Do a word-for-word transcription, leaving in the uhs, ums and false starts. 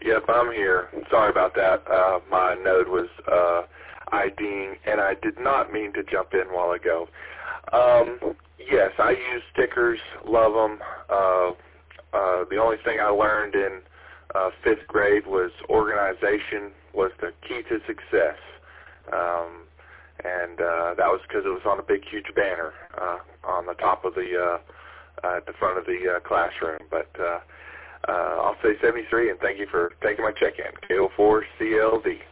Yep, I'm here. Sorry about that. Uh, my node was uh, IDing, and I did not mean to jump in a while ago. Um, yes, I use stickers, love them. Uh, uh, the only thing I learned in uh, fifth grade was organization was the key to success. Um, and uh, that was because it was on a big, huge banner uh, on the top of the, uh, uh, at the front of the uh, classroom. But uh, uh, I'll say seventy-three, and thank you for taking my check-in. K O four C L D.